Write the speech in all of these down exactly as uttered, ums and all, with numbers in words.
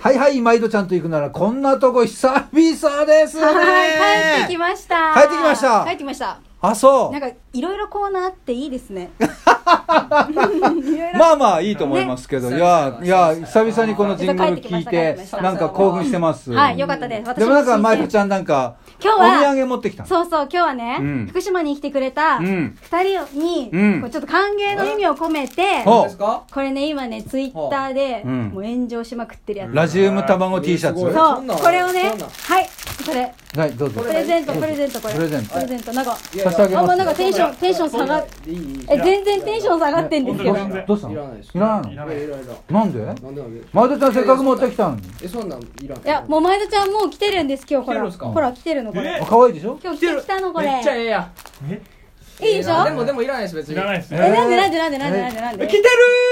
はいはい、毎度ちゃんと行くならこんなとこ久々ですね。 はい、帰ってきました。 帰ってきました帰ってきました。 あ、そう。 なんかいろいろコーナーあっていいですね。 まあまあいいと思いますけど、ね、いやいや久々にこのジングル聞いてなんか興奮してます。 はい、よかったです。私でもなんかマイコちゃんなんか今日はお土産持ってきたの。 そうそう、今日はね、うん、福島に来てくれた二人に、うん、こうちょっと歓迎の意味を込めて、うん、これね今ねツイッターでもう炎上しまくってるやつ。 ラジウム卵 T シャツ。 そう、これをね、はいこれ。 はい、どうぞ。 プレゼント、プレゼント、これ。プレゼント。プレゼント、なんか、 差し上げます。 あんまなんかテンション、テンション下がっ、え、全然テンション下がってんですけど。 どうしたの？いらないです。いらないの？ いらない。 なんで？前田ちゃんせっかく持ってきたのに。 え、そんなんいらない。 いや、もう前田ちゃんもう来てるんです、今日、ほら。ほら、来てるの、これ。 あ、可愛いでしょ？ 今日来てきたの、これ。 めっちゃええや。 いいでしょ？ でも、でもいらないです、別に。 いらないです。 え、なんでなんでなんでなんでなんでなんで？ 来てる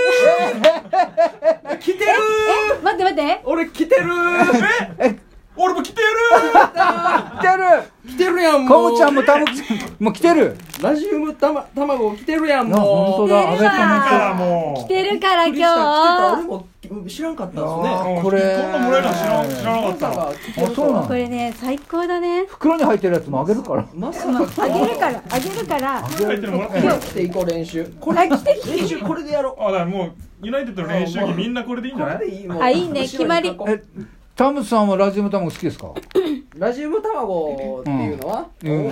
ー来てるー待って待って。 俺来てるーえ俺も来てるー来てる来てるやんもうコムちゃんもタムちゃんも来てるラジウムたま卵来てるやんもう本当だ。 来てるからもう来てるから今日俺も知らんかったんですね。 これこんなもらえるの知ら知らなかった。 あ、そうなの。 これね最高だね。 袋に入ってるやつもあげるから。 まさかあげるからあげるから入ってるのもらって今日来ていこう練習。 これ来てきて練習これでやろう。 あ、だからもうユナイテッドの練習着みんなこれでいいんじゃない？ あ、いいね、決まり。 え、タムさんはラジウム卵好きですか？ ラジウム卵っていうのは、 うん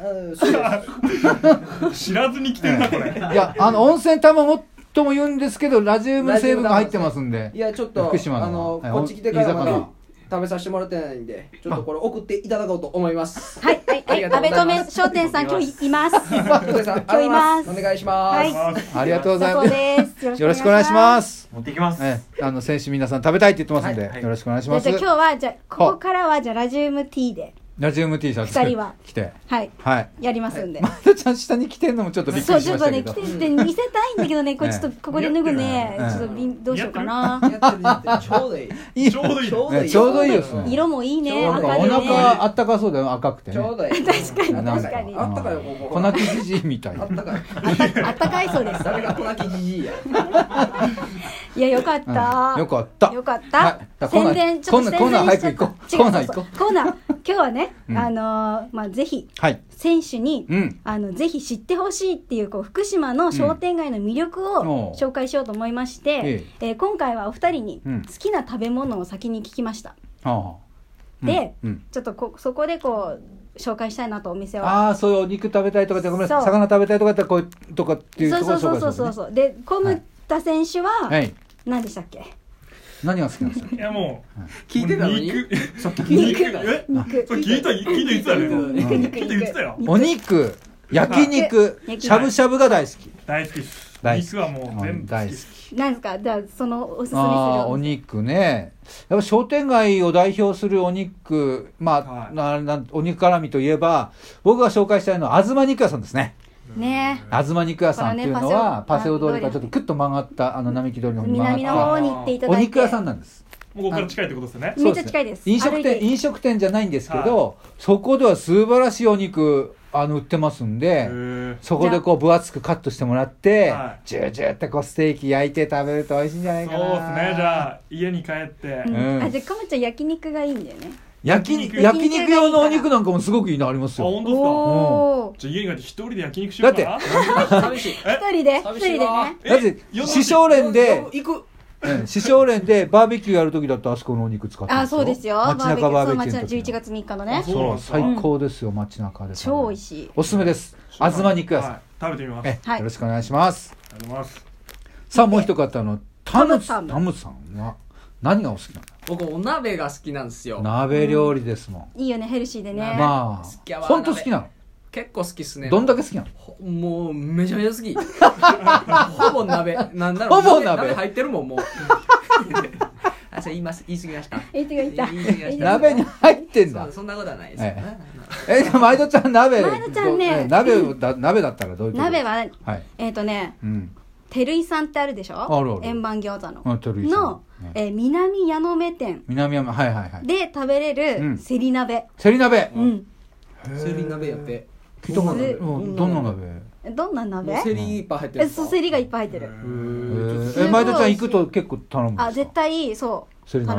うん、 知らずに来てるなこれ。 いや、あの温泉卵とも言うんですけどラジウム成分が入ってますんで。 いやちょっと福島のあのこっち来てからまだ食べさせてもらってないんで、ちょっとこれ送っていただこうと思います。 はいはいはい。安倍留商店さん今日います。今日います。お願いします。 はい。 ありがとうございます。よろしくお願いします。 持ってきます。 え、あの選手皆さん食べたいって言ってますんでよろしくお願いします。 じゃあ今日はじゃあここからはじゃあラジウム T で。 ラジウム T シャツふたりは着てはいはいやりますんで。 まだちゃん下に着てんのもちょっとびっくりしましたけど。 そうちょっとね着てって見せたいんだけどね、これちょっとここで脱ぐね、ちょっとどうしようかな。 ちょうどいい。 ちょうどいい。 ちょうどいいですね。 色もいいね。赤おでね。 腹あったかそうだよ、赤くてね。 ちょうどいい。 確かに確かに。 あったかいよここ。 粉木じじいみたい。 あったかい。 あったかいそうです。 誰が粉木じじいや。 いやよかった。 よかった。 よかった。宣伝ちょっと宣伝しちゃった。 コーナー早く行こう。コーナー行こう。 コーナー今日はねあのまあぜひ選手にあのぜひ知ってほしいっていうこう福島の商店街の魅力を紹介しようと思いまして、え今回はお二人に好きな食べ物を先に聞きました。でちょっとこそこでこう紹介したいなとお店は。 ああ、そういうお肉食べたいとかでごめんなさい、魚食べたいとかってこうとかっていうところを紹介するんですね。 そうそうそうそう。でコムタ選手は何でしたっけ？ 何が好きなんですか？ いやもう聞いてたのに。 肉。 さっき聞いてた。 え？ 肉。 それ聞いた聞いた言ってたよ。 肉肉聞いた言ってたよ。 お肉、焼肉、しゃぶしゃぶが大好き。 大好きです。肉はもう全部大好き。 なんですか？じゃあそのおすすめするお肉ね。やっぱ商店街を代表するお肉、まあななお肉絡みといえば僕が紹介したいのは東肉屋さんですね。 ね、 東肉屋さんっていうのはパセオ通りからちょっとクッと曲がったあの並木通りの南の方に行っていただいてお肉屋さんなんです。 もうここから近いってことですよね。 めっちゃ近いです。 飲食店飲食店じゃないんですけど、そこでは素晴らしいお肉あの売ってますんで、そこでこう分厚くカットしてもらってジュージューってこうステーキ焼いて食べると美味しいんじゃないかな。 そうですね。じゃあ家に帰って、 うん、あじゃあかまちゃん焼肉がいいんだよね。 焼肉焼肉用のお肉なんかもすごくいいのありますよ。 あ、本当ですか？じゃあ家に帰って一人で焼肉しようかな。 だって寂しい。 一人で一人でね。 だって師匠連で行く。師匠連でバーベキューやるときだとあそこのお肉使ってますよ。 あ、そうですよ。 街中バーベキューの時。 じゅういちがつみっかのね。 そう最高ですよ、街中で。 超美味しい。 おすすめです。東肉屋さん。 食べてみます。 よろしくお願いします。 ありがとうございます。 さあもう一方のタムタムさんは何がお好きなの？ 僕お鍋が好きなんですよ。 鍋料理ですもん。いいよね、ヘルシーでね。 まあ本当好きなの？ 結構好きっすね。 どんだけ好きなの？ もうめちゃめちゃ好き。ほぼ鍋。なんだろう。 ほぼ鍋。 鍋入ってるもんもう。あ、それ言います。言い過ぎました。 言い過ぎました。 鍋に入ってんだ。 そんなことはないです。 え、じゃあ毎度ちゃん鍋。 毎度ちゃんね。 鍋だ鍋だったらどういうこと？ 鍋はえっとね。照井さんってあるでしょ。 あるある。 円盤餃子の。 の南矢野目店。 南矢野、はいはいはい。 で食べれるせり鍋。 せり鍋。 うん。 せり鍋やって。 どんな鍋？どんな鍋？ どんな鍋？ セリいっぱい入ってる。 そう、セリがいっぱい入ってる。 え、前田ちゃん行くと結構頼む。 あ、絶対そう頼む。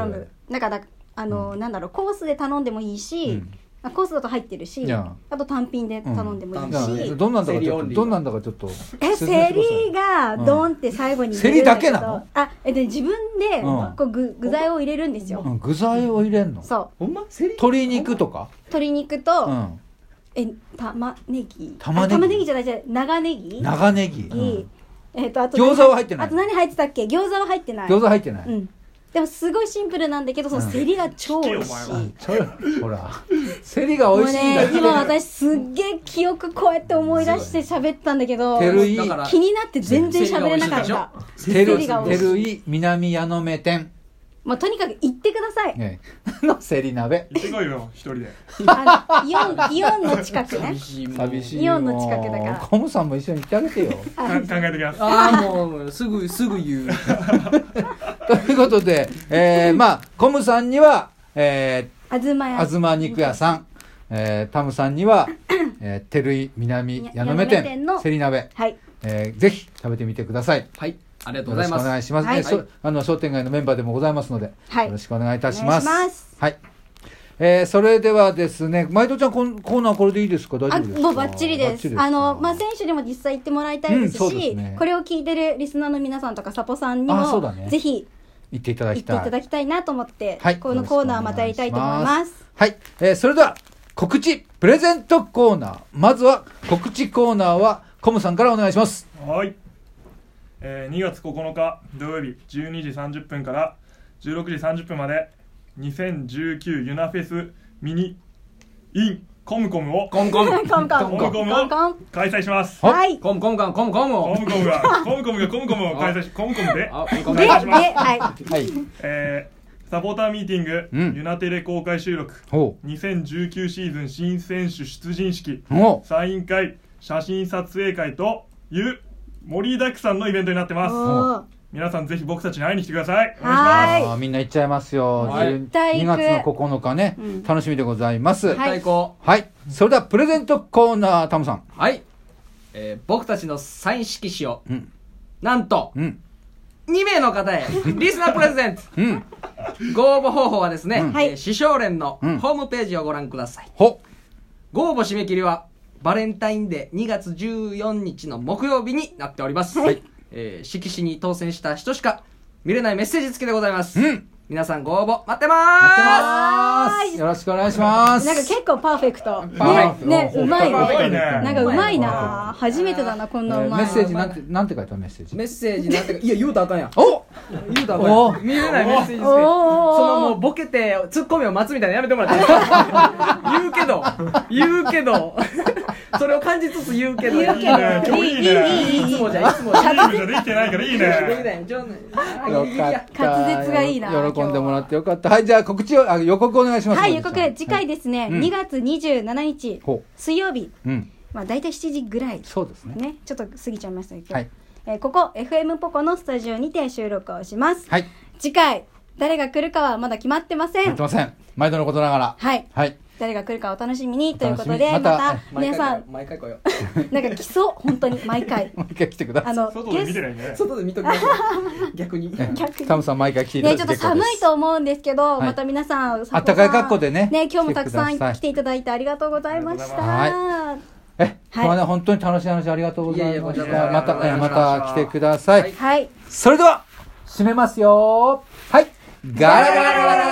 なんかだあの、うん、なんだろうコースで頼んでもいいし、うんコースだと入ってるし、あと単品で頼んでもいいし、 うん、どんなんだかちょっとどんなんだかちょっとえセリがドンって最後にセリだけなの？ あえで自分でこう具具材を入れるんですよ。 うん、具材を入れるの？ そう。 ほんま？セリ？ 鶏肉とか？ 鶏肉と、うん、え玉ねぎ玉ねぎ玉ねぎじゃないじゃ長ネギ長ネギ、うん、 えっとあと餃子は入ってない。 あと何入ってたっけ？餃子は入ってない。 餃子入ってない。 うん。でもすごいシンプルなんだけど、そのセリが超美味しい、 うん、ほらセリが美味しいんだ。 もうね、今私すっげえ記憶こうやって思い出して喋ったんだけど、気になって全然喋れなかった。 セリが美味しい。テルイ南矢野目店。 まあ、とにかく行ってください。 ええ、のセリ鍋。 行ってこいよ一人で。 あのイオンイオンの近くね。 寂しい。 イオンの近くだから。 コムさんも一緒に行ってあげてよ。 考えてきます。 ああもうすぐすぐ言う。 ということで、えー、まあコムさんには、えー、あずまあずま肉屋さん、えー、タムさんには、えー、テルイ南矢野目店のセリ鍋、はい、えー、ぜひ食べてみてください。 はい。ありがとうございます。 よろしくお願いします。はい、ね、あの商店街のメンバーでもございますので、はい、よろしくお願いいたします。 お願いします。 はい。えー、それではですね、まいとちゃんコーナーこれでいいですか？大丈夫ですか？ あ、もうバッチリです。ですあのまあ選手にも実際行ってもらいたいですし、うんですね、これを聞いてるリスナーの皆さんとかサポさんにも、ね、ぜひ行っていただきたい。 行っていただきたいなと思って、はい、このコーナーまたやりたいと思います。 はい。えー、それでは告知プレゼントコーナー。まずは告知コーナーはコムさんからお願いします。 はい。えー、にがつここのか土曜日じゅうにじさんじゅっぷんからじゅうろくじさんじゅっぷんまでにせんじゅうきゅうユナフェスミニインコムコムをコムコムコムコムコムコムを開催します。 はい。 コムコムがコムコムをコムコムがコムコムがコムコムを開催しコムコムで開催します。はい。 はい。 えー、サポーターミーティング、うん、ユナテレ公開収録にせんじゅうきゅうシーズン新選手出陣式サイン会写真撮影会という盛りだくさんのイベントになってます。皆さんぜひ僕たちに会いに来てください。お願いします。 みんな行っちゃいますよ。 はい、 にがつのここのかね、うん、楽しみでございます。 はい、はい、 それではプレゼントコーナー、タムさん。 はい、えー、僕たちのサイン色紙を、うん、なんと、うん、にめいの方へリスナープレゼント、うん、ご応募方法はですね、うん、えー、師匠連のホームページをご覧ください。うん、ご応募締め切りはバレンタインデーにがつじゅうよっかの木曜日になっております。はい、えー、色紙に当選した人しか見れないメッセージ付きでございます。うん、皆さんご応募待ってまーす。 待ってまーす。よろしくお願いします。 なんか結構パーフェクト。 パーフェクト。 ね、うまいね。なんかうまいな。初めてだな、こんなうまい。 メッセージなんて、なんて書いたメッセージ。 メッセージなんて、いや、言うたらあかんやん。 お言うたらあかんやん。見れないメッセージ付き。そのもうボケて、ツッコミを待つみたいなやめてもらっていいですか？言うけど、言うけど、それを感じつつ言うけど、 言うけど、いい、いい、いい、 いつもじゃ、いつもじゃ。 いいじゃできてないからいいね。できない。 よかった。 滑舌がいいな。 喜んでもらってよかった。はい、じゃあ告知を、あ、予告お願いします。 はい、予告。次回ですね、にがつにじゅうしちにち、水曜日。まあ、だいたいしちじぐらい。 そうですね。 ね、ちょっと過ぎちゃいましたけど。はい。えー、ここ、エフエム ポコのスタジオにて収録をします。はい。次回、誰が来るかはまだ決まってません。 決まってません。毎度のことながら。 はい。はい。誰が来るかお楽しみにということで、また皆さん毎回来よう。なんか来そう本当に毎回。 毎回来てください。あの外で見てないね。 外で見ときましょう。逆に。 逆に。タムさん毎回来ていただいて。 ね、ちょっと寒いと思うんですけど、また皆さん暖かい格好でね。 ね、今日もたくさん来ていただいてありがとうございました。はい。 え、今日はね本当に楽しい話ありがとうございました。またまた来てください。 はい。 それでは締めますよ。はい。ガラガラガラガラ。